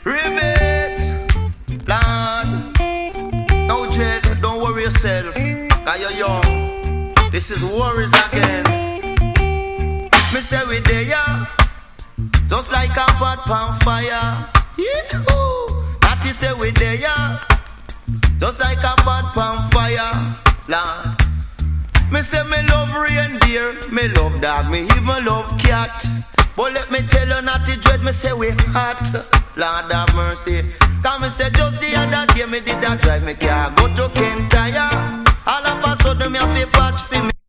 Ribbit, Lord. No dread, don't worry yourself, cause you're young. This is worries again. Me say we there, just like a pot on fire. Yee-hoo. Natty say we there, just like a pot on fire. Lord. Me say me love reindeer, me love dog, me even love cat. But let me tell you, Natty dread, me say we hot. Lord have mercy. Cause me say just the other day me did a drive me car go to Kentire. All of a sudden me have a patch for me.